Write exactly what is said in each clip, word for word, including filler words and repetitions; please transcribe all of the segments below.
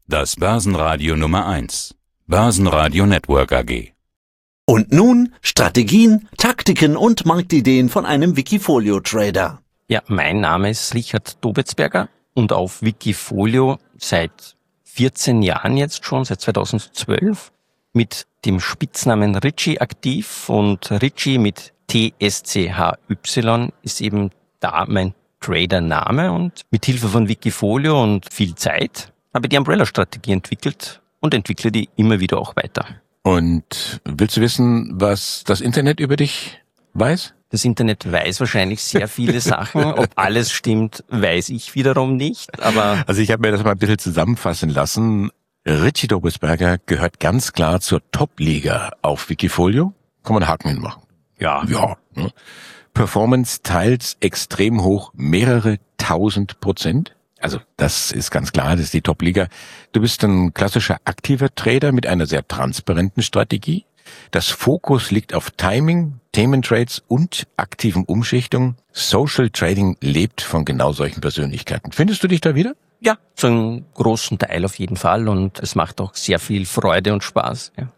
Das Börsenradio Nummer eins. Börsenradio Network A G. Und nun Strategien, Taktiken und Marktideen von einem Wikifolio-Trader. Ja, mein Name ist Richard Dobetsberger und auf Wikifolio seit vierzehn Jahren jetzt schon, seit zweitausendzwölf, mit dem Spitznamen Richie aktiv, und Richie mit T S C H Y ist eben da mein Trader-Name, und mit Hilfe von Wikifolio und viel Zeit habe ich die Umbrella-Strategie entwickelt und entwickle die immer wieder auch weiter. Und willst du wissen, was das Internet über dich weiß? Das Internet weiß wahrscheinlich sehr viele Sachen. Ob alles stimmt, weiß ich wiederum nicht. Aber Also ich habe mir das mal ein bisschen zusammenfassen lassen. Richie Dobelsberger gehört ganz klar zur Top-Liga auf Wikifolio. Kann man einen Haken hinmachen. ja, Ja. Ne? Performance teils extrem hoch, mehrere tausend Prozent. Also das ist ganz klar, das ist die Top-Liga. Du bist ein klassischer aktiver Trader mit einer sehr transparenten Strategie. Das Fokus liegt auf Timing, Thementrades und aktiven Umschichtungen. Social Trading lebt von genau solchen Persönlichkeiten. Findest du dich da wieder? ja, zu einem großen Teil auf jeden Fall, und es macht auch sehr viel Freude und Spaß. Ja.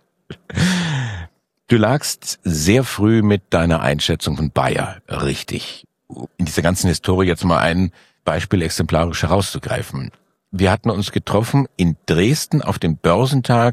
Du lagst sehr früh mit deiner Einschätzung von Bayer richtig. In dieser ganzen Historie jetzt mal ein Beispiel exemplarisch herauszugreifen. Wir hatten uns getroffen in Dresden auf dem Börsentag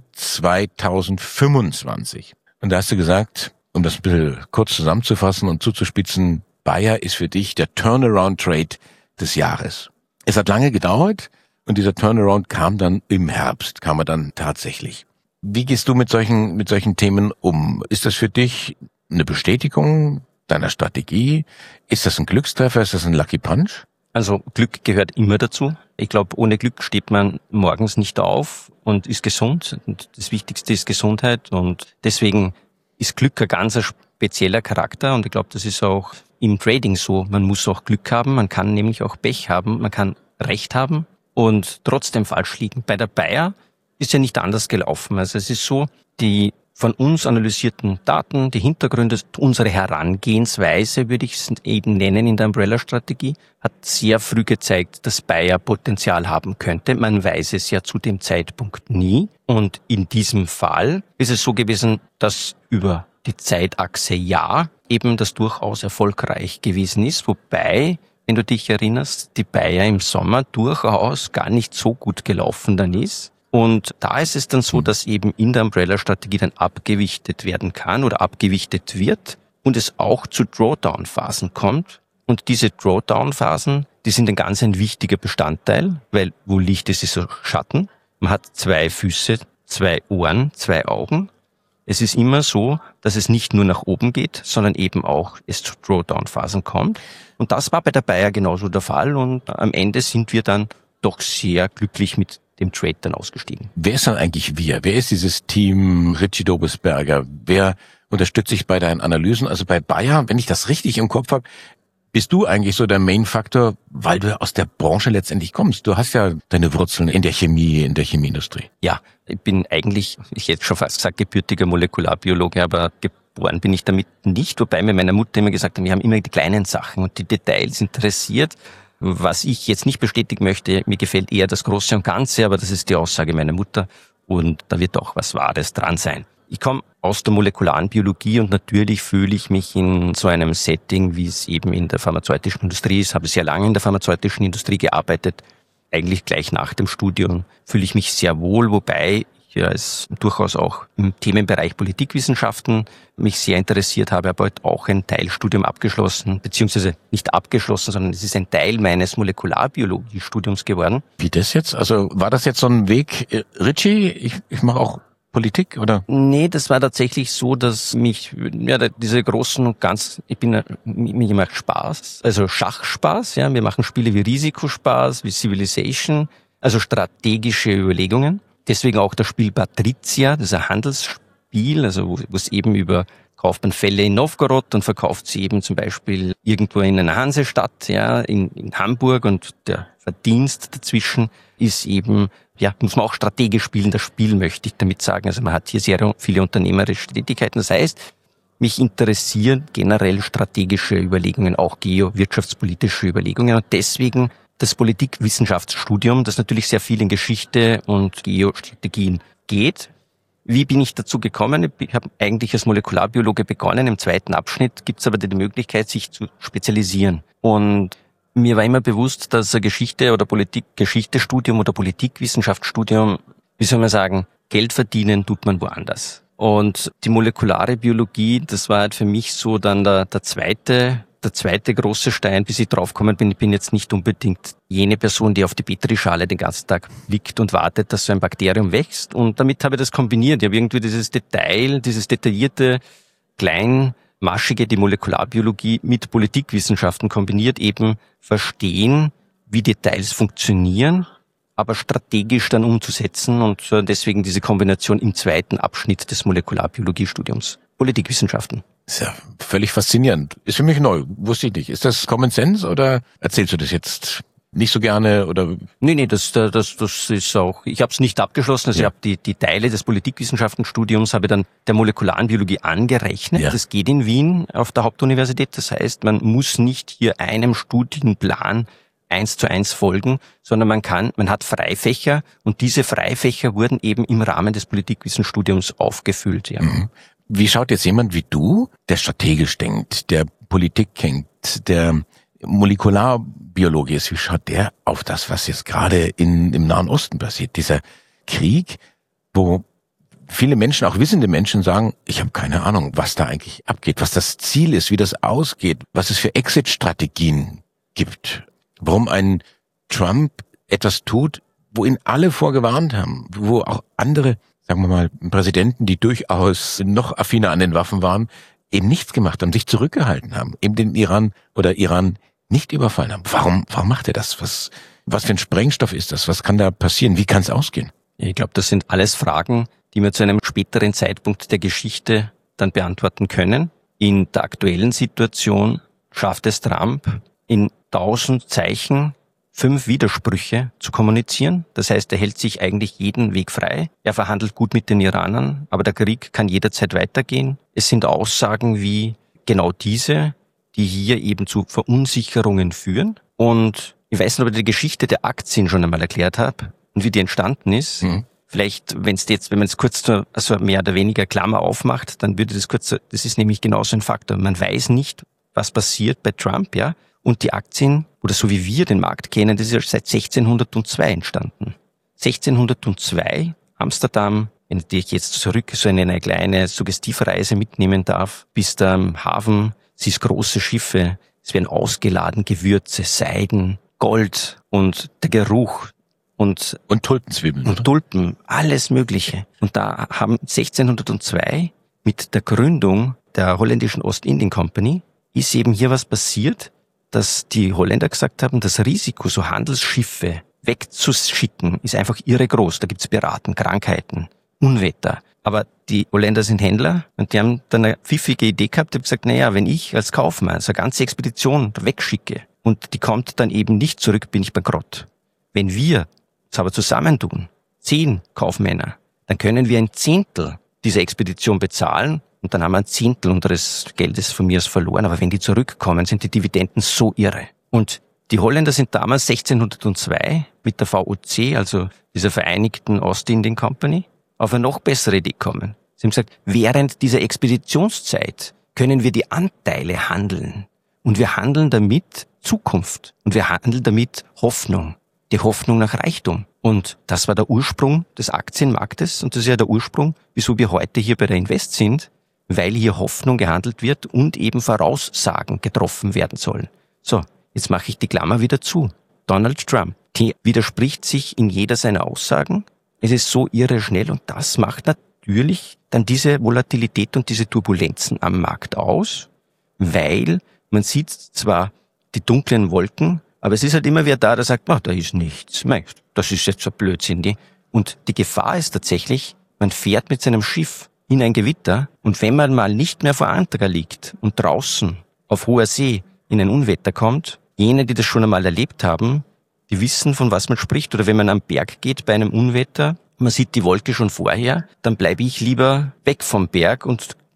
zweitausendfünfundzwanzig. Und da hast du gesagt, um das ein bisschen kurz zusammenzufassen und zuzuspitzen, Bayer ist für dich der Turnaround-Trade des Jahres. Es hat lange gedauert und dieser Turnaround kam dann im Herbst, kam er dann tatsächlich. Wie gehst du mit solchen, mit solchen Themen um? Ist das für dich eine Bestätigung deiner Strategie? Ist das ein Glückstreffer? Ist das ein Lucky Punch? Also Glück gehört immer dazu. Ich glaube, ohne Glück steht man morgens nicht auf und ist gesund. Und das Wichtigste ist Gesundheit, und deswegen ist Glück ein ganz spezieller Charakter, und ich glaube, das ist auch im Trading so. Man muss auch Glück haben, man kann nämlich auch Pech haben, man kann Recht haben und trotzdem falsch liegen. Bei der Bayer ist ja nicht anders gelaufen. Also es ist so, die von uns analysierten Daten, die Hintergründe, unsere Herangehensweise, würde ich es eben nennen in der Umbrella-Strategie, hat sehr früh gezeigt, dass Bayer Potenzial haben könnte. Man weiß es ja zu dem Zeitpunkt nie. Und in diesem Fall ist es so gewesen, dass über die Zeitachse Jahr eben das durchaus erfolgreich gewesen ist. Wobei, wenn du dich erinnerst, die Bayer im Sommer durchaus gar nicht so gut gelaufen dann ist. Und da ist es dann so, dass eben in der Umbrella-Strategie dann abgewichtet werden kann oder abgewichtet wird und es auch zu Drawdown-Phasen kommt. Und diese Drawdown-Phasen, die sind ein ganz ein wichtiger Bestandteil, weil wo Licht ist, ist Schatten. Man hat zwei Füße, zwei Ohren, zwei Augen. Es ist immer so, dass es nicht nur nach oben geht, sondern eben auch es zu Drawdown-Phasen kommt. Und das war bei der Bayer genauso der Fall, und am Ende sind wir dann doch sehr glücklich mit dem Trade dann ausgestiegen. Wer ist dann eigentlich wir? Wer ist dieses Team Richie Dobelsberger? Wer unterstützt sich bei deinen Analysen? Also bei Bayer, wenn ich das richtig im Kopf habe, bist du eigentlich so der Main-Faktor, weil du aus der Branche letztendlich kommst. Du hast ja deine Wurzeln in der Chemie, in der Chemieindustrie. Ja, ich bin eigentlich, ich hätte schon fast gesagt, gebürtiger Molekularbiologe, aber geboren bin ich damit nicht, wobei mir meine Mutter immer gesagt hat, wir haben immer die kleinen Sachen und die Details interessiert. Was ich jetzt nicht bestätigen möchte, mir gefällt eher das Große und Ganze, aber das ist die Aussage meiner Mutter, und da wird auch was Wahres dran sein. Ich komme aus der molekularen Biologie, und natürlich fühle ich mich in so einem Setting, wie es eben in der pharmazeutischen Industrie ist, habe sehr lange in der pharmazeutischen Industrie gearbeitet, eigentlich gleich nach dem Studium fühle ich mich sehr wohl, wobei ich als durchaus auch im Themenbereich Politikwissenschaften mich sehr interessiert habe, habe heute auch ein Teilstudium abgeschlossen, beziehungsweise nicht abgeschlossen, sondern es ist ein Teil meines Molekularbiologiestudiums geworden. Wie das jetzt? Also war das jetzt so ein Weg, äh, Richie, ich, ich mache auch Politik, oder? Nee, das war tatsächlich so, dass mich, ja, diese großen und ganz, ich bin, mir macht Spaß, also Schachspaß, ja, wir machen Spiele wie Risikospaß, wie Civilization, also strategische Überlegungen. Deswegen auch das Spiel Patrizia, das ist ein Handelsspiel, also wo, wo es eben über, kauft man Fälle in Novgorod und verkauft sie eben zum Beispiel irgendwo in einer Hansestadt, ja, in, in Hamburg, und der Verdienst dazwischen ist eben, ja, muss man auch strategisch spielen, das Spiel möchte ich damit sagen. Also man hat hier sehr viele unternehmerische Tätigkeiten. Das heißt, mich interessieren generell strategische Überlegungen, auch geowirtschaftspolitische Überlegungen, und deswegen das Politikwissenschaftsstudium, das natürlich sehr viel in Geschichte und Geostrategien geht. Wie bin ich dazu gekommen? Ich habe eigentlich als Molekularbiologe begonnen. Im zweiten Abschnitt gibt es aber die Möglichkeit, sich zu spezialisieren. Und mir war immer bewusst, dass ein Geschichte- oder Politik-Geschichte-Studium oder Politikwissenschaftsstudium, wie soll man sagen, Geld verdienen tut man woanders. Und die molekulare Biologie, das war halt für mich so dann der, der zweite Der zweite große Stein, bis ich draufgekommen bin, ich bin jetzt nicht unbedingt jene Person, die auf die Petrischale den ganzen Tag liegt und wartet, dass so ein Bakterium wächst. Und damit habe ich das kombiniert. Ich habe irgendwie dieses Detail, dieses detaillierte, kleinmaschige, die Molekularbiologie mit Politikwissenschaften kombiniert, eben verstehen, wie Details funktionieren, aber strategisch dann umzusetzen. Und deswegen diese Kombination im zweiten Abschnitt des Molekularbiologiestudiums. Politikwissenschaften. Ist ja völlig faszinierend. Ist für mich neu, wusste ich nicht. Ist das Common Sense oder erzählst du das jetzt nicht so gerne? Oder? Nee, nee, das, das, das ist auch, ich habe es nicht abgeschlossen, also ja. Ich habe die, die Teile des Politikwissenschaftenstudiums habe ich dann der molekularen Biologie angerechnet. Ja. Das geht in Wien auf der Hauptuniversität, das heißt, man muss nicht hier einem Studienplan eins zu eins folgen, sondern man kann, man hat Freifächer und diese Freifächer wurden eben im Rahmen des Politikwissenstudiums aufgefüllt. Ja. Mhm. Wie schaut jetzt jemand wie du, der strategisch denkt, der Politik kennt, der Molekularbiologe ist, wie schaut der auf das, was jetzt gerade in, im Nahen Osten passiert? Dieser Krieg, wo viele Menschen, auch wissende Menschen sagen, ich habe keine Ahnung, was da eigentlich abgeht, was das Ziel ist, wie das ausgeht, was es für Exit-Strategien gibt, warum ein Trump etwas tut, wo ihn alle vorgewarnt haben, wo auch andere, sagen wir mal, Präsidenten, die durchaus noch affiner an den Waffen waren, eben nichts gemacht haben, sich zurückgehalten haben, eben den Iran oder Iran nicht überfallen haben. Warum, warum macht er das? Was, was für ein Sprengstoff ist das? Was kann da passieren? Wie kann es ausgehen? Ich glaube, das sind alles Fragen, die wir zu einem späteren Zeitpunkt der Geschichte dann beantworten können. In der aktuellen Situation schafft es Trump, in tausend Zeichen fünf Widersprüche zu kommunizieren. Das heißt, er hält sich eigentlich jeden Weg frei. Er verhandelt gut mit den Iranern, aber der Krieg kann jederzeit weitergehen. Es sind Aussagen wie genau diese, die hier eben zu Verunsicherungen führen. Und ich weiß nicht, ob ich die Geschichte der Aktien schon einmal erklärt habe und wie die entstanden ist. Mhm. Vielleicht, wenn es jetzt, wenn man es kurz zu, also mehr oder weniger Klammer aufmacht, dann würde das kurz, das ist nämlich genauso ein Faktor. Man weiß nicht, was passiert bei Trump, ja. Und die Aktien, oder so wie wir den Markt kennen, das ist ja seit sechzehnhundertzwei entstanden. sechzehnhundertzwei, Amsterdam, wenn ich jetzt zurück so in eine kleine Suggestivreise mitnehmen darf, bis am Hafen, siehst große Schiffe, es werden ausgeladen Gewürze, Seiden, Gold und der Geruch und und Tulpenzwiebeln. Und Tulpen, alles Mögliche. Und da haben sechzehnhundertzwei mit der Gründung der holländischen Ostindien Company ist eben hier was passiert, dass die Holländer gesagt haben, das Risiko, so Handelsschiffe wegzuschicken, ist einfach irre groß. Da gibt's Piraten, Krankheiten, Unwetter. Aber die Holländer sind Händler und die haben dann eine pfiffige Idee gehabt, die haben gesagt, naja, wenn ich als Kaufmann so eine ganze Expedition wegschicke und die kommt dann eben nicht zurück, bin ich bankrott. Wenn wir es aber zusammentun, zehn Kaufmänner, dann können wir ein Zehntel dieser Expedition bezahlen und dann haben wir ein Zehntel unseres Geldes von mir aus verloren. Aber wenn die zurückkommen, sind die Dividenden so irre. Und die Holländer sind damals sechzehnhundertzwei mit der V O C, also dieser Vereinigten Ostindien Company, auf eine noch bessere Idee gekommen. Sie haben gesagt, während dieser Expeditionszeit können wir die Anteile handeln. Und wir handeln damit Zukunft. Und wir handeln damit Hoffnung. Die Hoffnung nach Reichtum. Und das war der Ursprung des Aktienmarktes. Und das ist ja der Ursprung, wieso wir heute hier bei der Invest sind, weil hier Hoffnung gehandelt wird und eben Voraussagen getroffen werden sollen. So, jetzt mache ich die Klammer wieder zu. Donald Trump, der widerspricht sich in jeder seiner Aussagen. Es ist so irre schnell und das macht natürlich dann diese Volatilität und diese Turbulenzen am Markt aus, weil man sieht zwar die dunklen Wolken, aber es ist halt immer wer da, der sagt, oh, da ist nichts, das ist jetzt so Blödsinn. Und die Gefahr ist tatsächlich, man fährt mit seinem Schiff in ein Gewitter und wenn man mal nicht mehr vor Anker liegt und draußen auf hoher See in ein Unwetter kommt, jene, die das schon einmal erlebt haben, die wissen, von was man spricht. Oder wenn man am Berg geht bei einem Unwetter, man sieht die Wolke schon vorher, dann bleibe ich lieber weg vom Berg und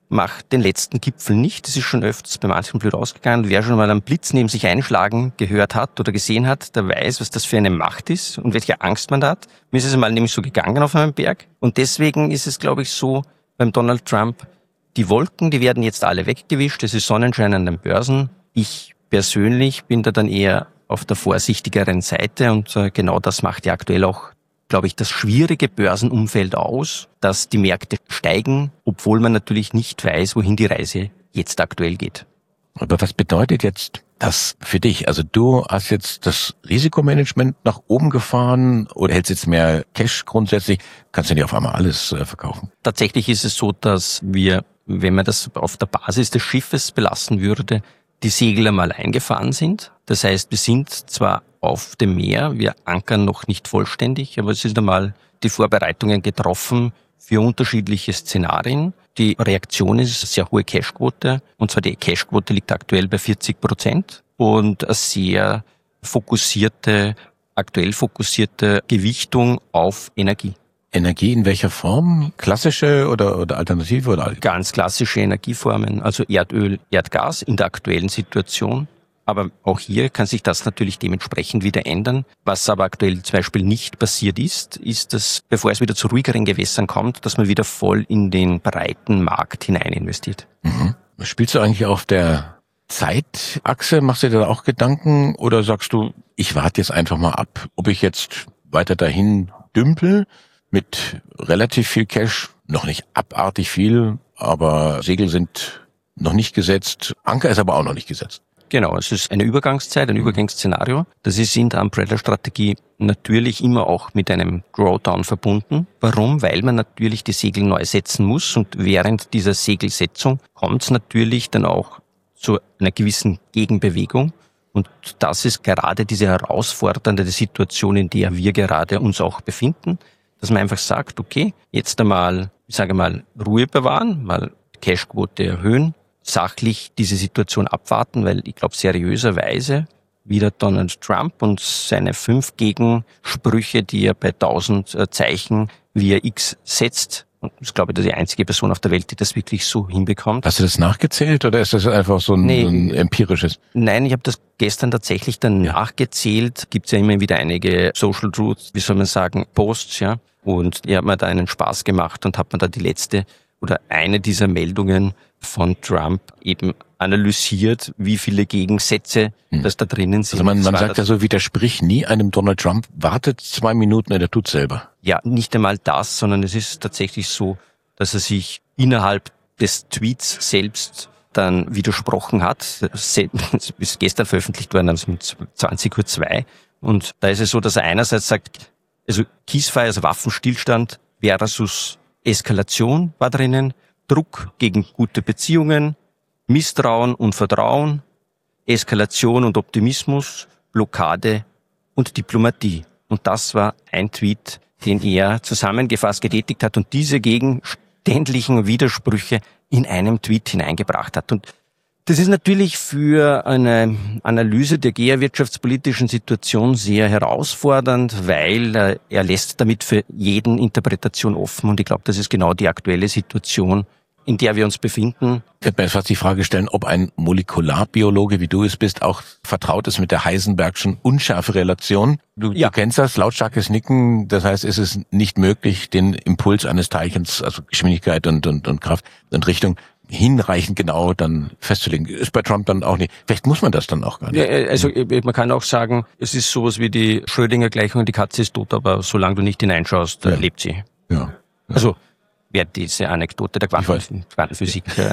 macht den letzten Gipfel nicht. Das ist schon öfters bei manchen blöd ausgegangen. Wer schon mal einen Blitz neben sich einschlagen gehört hat oder gesehen hat, der weiß, was das für eine Macht ist und welche Angst man da hat. Mir ist es mal nämlich so gegangen auf einem Berg. Und deswegen ist es, glaube ich, so beim Donald Trump, die Wolken, die werden jetzt alle weggewischt. Es ist Sonnenschein an den Börsen. Ich persönlich bin da dann eher auf der vorsichtigeren Seite und äh, genau das macht ja aktuell auch, glaube ich, das schwierige Börsenumfeld aus, dass die Märkte steigen, obwohl man natürlich nicht weiß, wohin die Reise jetzt aktuell geht. Aber was bedeutet jetzt das für dich? Also du hast jetzt das Risikomanagement nach oben gefahren oder hältst jetzt mehr Cash grundsätzlich? Kannst du nicht auf einmal alles äh, verkaufen? Tatsächlich ist es so, dass wir, wenn man das auf der Basis des Schiffes belassen würde, die Segel einmal eingefahren sind. Das heißt, wir sind zwar auf dem Meer, wir ankern noch nicht vollständig, aber es sind einmal die Vorbereitungen getroffen für unterschiedliche Szenarien. Die Reaktion ist eine sehr hohe Cashquote, und zwar die Cashquote liegt aktuell bei vierzig Prozent und eine sehr fokussierte, aktuell fokussierte Gewichtung auf Energie. Energie in welcher Form? Klassische oder, oder alternative? Oder? Ganz klassische Energieformen, also Erdöl, Erdgas in der aktuellen Situation. Aber auch hier kann sich das natürlich dementsprechend wieder ändern. Was aber aktuell zum Beispiel nicht passiert ist, ist, dass bevor es wieder zu ruhigeren Gewässern kommt, dass man wieder voll in den breiten Markt hinein investiert. Mhm. Spielst du eigentlich auf der Zeitachse? Machst du dir da auch Gedanken? Oder sagst du, ich warte jetzt einfach mal ab, ob ich jetzt weiter dahin dümpel mit relativ viel Cash, noch nicht abartig viel, aber Segel sind noch nicht gesetzt, Anker ist aber auch noch nicht gesetzt. Genau, es ist eine Übergangszeit, ein Übergangsszenario. Das ist in der Umbrella-Strategie natürlich immer auch mit einem Drawdown verbunden. Warum? Weil man natürlich die Segel neu setzen muss, und während dieser Segelsetzung kommt es natürlich dann auch zu einer gewissen Gegenbewegung. Und das ist gerade diese herausfordernde Situation, in der wir gerade uns auch befinden, dass man einfach sagt, okay, jetzt einmal, ich sage mal, Ruhe bewahren, mal Cashquote erhöhen, sachlich diese Situation abwarten, weil ich glaube, seriöserweise wieder Donald Trump und seine fünf Gegensprüche, die er bei tausend Zeichen via X setzt, und ich glaube, das ist die einzige Person auf der Welt, die das wirklich so hinbekommt. Hast du das nachgezählt oder ist das einfach so ein, nee, ein empirisches? Nein, ich habe das gestern tatsächlich dann ja. nachgezählt. Gibt es ja immer wieder einige Social Truth, wie soll man sagen, Posts, ja. Und ich habe mir da einen Spaß gemacht und habe mir da die letzte oder eine dieser Meldungen von Trump eben analysiert, wie viele Gegensätze hm. das da drinnen sind. Also man, man sagt ja so, widersprich nie einem Donald Trump, wartet zwei Minuten und er tut's selber. Ja, nicht einmal das, sondern es ist tatsächlich so, dass er sich innerhalb des Tweets selbst dann widersprochen hat. Das ist gestern veröffentlicht worden, also um zwanzig Uhr zwei. Und da ist es so, dass er einerseits sagt, also Ceasefire, also Waffenstillstand versus Eskalation war drinnen, Druck gegen gute Beziehungen, Misstrauen und Vertrauen, Eskalation und Optimismus, Blockade und Diplomatie. Und das war ein Tweet, den er zusammengefasst getätigt hat und diese gegenständlichen Widersprüche in einem Tweet hineingebracht hat. Und das ist natürlich für eine Analyse der geowirtschaftspolitischen Situation sehr herausfordernd, weil äh, er lässt damit für jeden Interpretation offen. Und ich glaube, das ist genau die aktuelle Situation, in der wir uns befinden. Ich könnte mir jetzt fast die Frage stellen, ob ein Molekularbiologe, wie du es bist, auch vertraut ist mit der Heisenbergschen Unschärferelation. Du, ja. du kennst das, lautstarkes Nicken. Das heißt, ist es nicht möglich, den Impuls eines Teilchens, also Geschwindigkeit und, und, und Kraft und Richtung, hinreichend genau dann festzulegen. Ist bei Trump dann auch nicht. Vielleicht muss man das dann auch gar nicht. Ja, also man kann auch sagen, es ist sowas wie die Schrödinger-Gleichung, die Katze ist tot, aber solange du nicht hineinschaust, ja. lebt sie. Ja. ja. Also wer diese Anekdote der Quanten- Quantenphysik äh,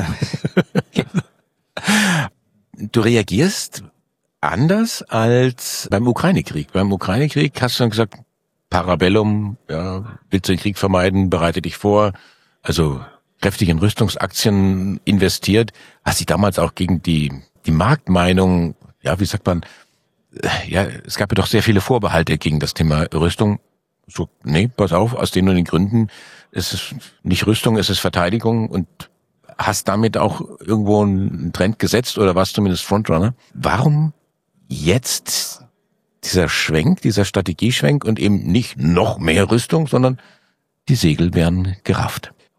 Du reagierst anders als beim Ukraine-Krieg. Beim Ukraine-Krieg hast du dann gesagt, Parabellum, ja, willst du den Krieg vermeiden, bereite dich vor. Also kräftig in Rüstungsaktien investiert, hast dich damals auch gegen die die Marktmeinung, ja, wie sagt man, ja, es gab ja doch sehr viele Vorbehalte gegen das Thema Rüstung. So, nee, pass auf, aus den und den Gründen, es ist nicht Rüstung, es ist Verteidigung, und hast damit auch irgendwo einen Trend gesetzt oder warst zumindest Frontrunner. Warum jetzt dieser Schwenk, dieser Strategieschwenk und eben nicht noch mehr Rüstung, sondern die Segel werden gerafft?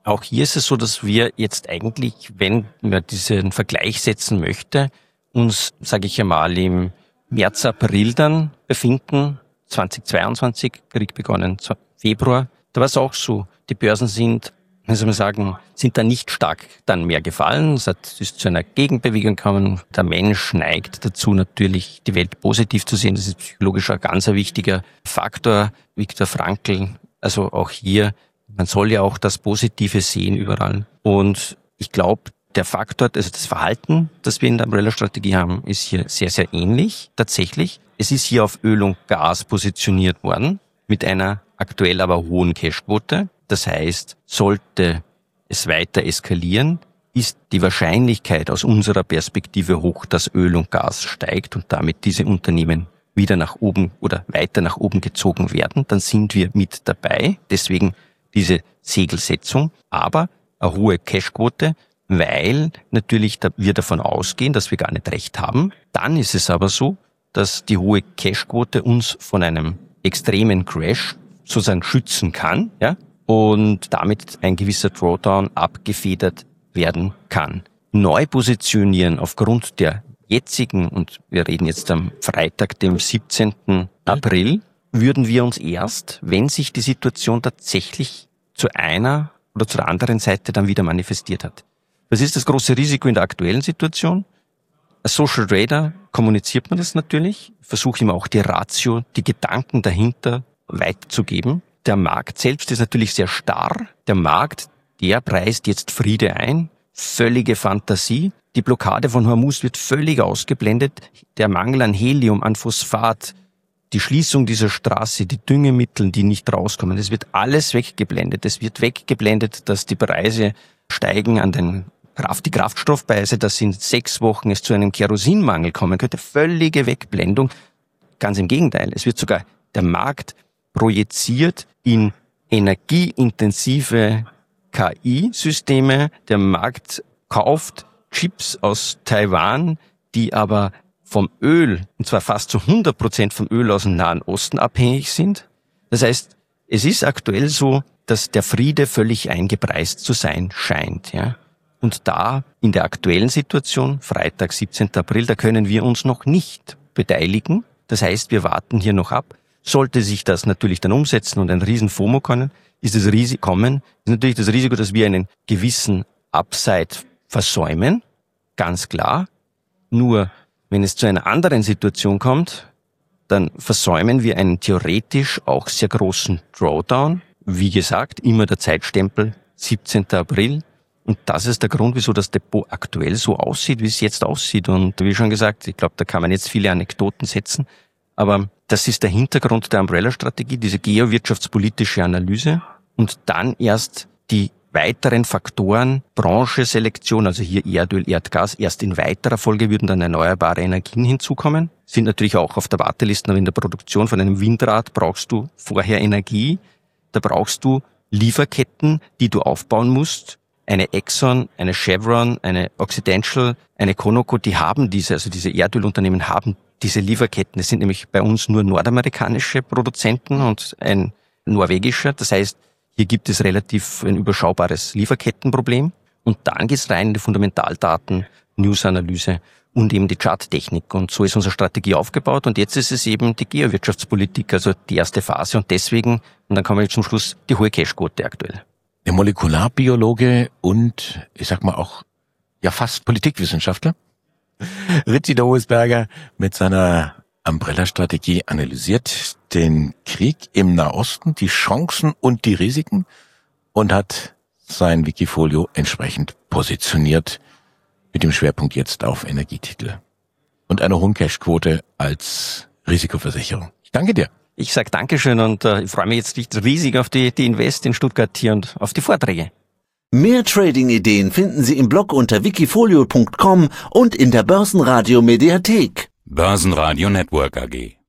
Auch hier ist es so, dass wir jetzt eigentlich, wenn man diesen Vergleich setzen möchte, uns, sage ich einmal, im März, April dann befinden, zweitausendzweiundzwanzig, Krieg begonnen, Februar. Da war es auch so, die Börsen sind, wie soll man sagen, sind da nicht stark dann mehr gefallen. Es hat, es ist zu einer Gegenbewegung gekommen. Der Mensch neigt dazu natürlich, die Welt positiv zu sehen. Das ist psychologisch ein ganz wichtiger Faktor. Viktor Frankl, also auch hier, man soll ja auch das Positive sehen überall. Und ich glaube, der Faktor, also das Verhalten, das wir in der Umbrella-Strategie haben, ist hier sehr, sehr ähnlich tatsächlich. Es ist hier auf Öl und Gas positioniert worden, mit einer aktuell aber hohen Cashquote. Das heißt, sollte es weiter eskalieren, ist die Wahrscheinlichkeit aus unserer Perspektive hoch, dass Öl und Gas steigt und damit diese Unternehmen wieder nach oben oder weiter nach oben gezogen werden. Dann sind wir mit dabei. Deswegen diese Segelsetzung. Aber eine hohe Cashquote, weil natürlich wir davon ausgehen, dass wir gar nicht recht haben. Dann ist es aber so, dass die hohe Cashquote uns von einem extremen Crash sozusagen schützen kann, ja, und damit ein gewisser Drawdown abgefedert werden kann. Neu positionieren aufgrund der jetzigen, und wir reden jetzt am Freitag, dem siebzehnten April, würden wir uns erst, wenn sich die Situation tatsächlich zu einer oder zur anderen Seite dann wieder manifestiert hat. Was ist das große Risiko in der aktuellen Situation? Als Social Trader kommuniziert man das natürlich, versuche immer auch die Ratio, die Gedanken dahinter weiterzugeben. Der Markt selbst ist natürlich sehr starr. Der Markt, der preist jetzt Friede ein, völlige Fantasie. Die Blockade von Hormuz wird völlig ausgeblendet. Der Mangel an Helium, an Phosphat, die Schließung dieser Straße, die Düngemittel, die nicht rauskommen, das wird alles weggeblendet. Es wird weggeblendet, dass die Preise steigen an den Kraft, die Kraftstoffpreise, dass in sechs Wochen es zu einem Kerosinmangel kommen könnte. Völlige Wegblendung. Ganz im Gegenteil. Es wird sogar der Markt projiziert in energieintensive K I-Systeme. Der Markt kauft Chips aus Taiwan, die aber vom Öl, und zwar fast zu hundert Prozent vom Öl aus dem Nahen Osten abhängig sind. Das heißt, es ist aktuell so, dass der Friede völlig eingepreist zu sein scheint, ja. Und da, in der aktuellen Situation, Freitag, siebzehnten April, da können wir uns noch nicht beteiligen. Das heißt, wir warten hier noch ab. Sollte sich das natürlich dann umsetzen und ein riesen FOMO kommen, ist das Risiko kommen, ist natürlich das Risiko, dass wir einen gewissen Upside versäumen. Ganz klar. Nur, wenn es zu einer anderen Situation kommt, dann versäumen wir einen theoretisch auch sehr großen Drawdown. Wie gesagt, immer der Zeitstempel siebzehnten April. Und das ist der Grund, wieso das Depot aktuell so aussieht, wie es jetzt aussieht. Und wie schon gesagt, ich glaube, da kann man jetzt viele Anekdoten setzen. Aber das ist der Hintergrund der Umbrella-Strategie, diese geowirtschaftspolitische Analyse. Und dann erst die weiteren Faktoren, Brancheselektion, also hier Erdöl, Erdgas, erst in weiterer Folge würden dann erneuerbare Energien hinzukommen. Sind natürlich auch auf der Warteliste, aber in der Produktion von einem Windrad brauchst du vorher Energie. Da brauchst du Lieferketten, die du aufbauen musst. Eine Exxon, eine Chevron, eine Occidental, eine Conoco, die haben diese, also diese Erdölunternehmen haben diese Lieferketten. Es sind nämlich bei uns nur nordamerikanische Produzenten und ein norwegischer. Das heißt, hier gibt es relativ ein überschaubares Lieferkettenproblem. Und dann geht's rein in die Fundamentaldaten, News-Analyse und eben die Charttechnik. Und so ist unsere Strategie aufgebaut. Und jetzt ist es eben die Geowirtschaftspolitik, also die erste Phase. Und deswegen, und dann kommen wir zum Schluss, die hohe Cashquote aktuell. Der Molekularbiologe und, ich sag mal auch, ja fast Politikwissenschaftler, Ritchie Dohesberger mit seiner Umbrella-Strategie analysiert den Krieg im Nahosten, die Chancen und die Risiken und hat sein Wikifolio entsprechend positioniert mit dem Schwerpunkt jetzt auf Energietitel und einer hohen Cashquote als Risikoversicherung. Ich danke dir. Ich sage Dankeschön und äh, ich freue mich jetzt riesig auf die, die Invest in Stuttgart hier und auf die Vorträge. Mehr Trading-Ideen finden Sie im Blog unter wikifolio punkt com und in der Börsenradio Mediathek. Börsenradio Network A G.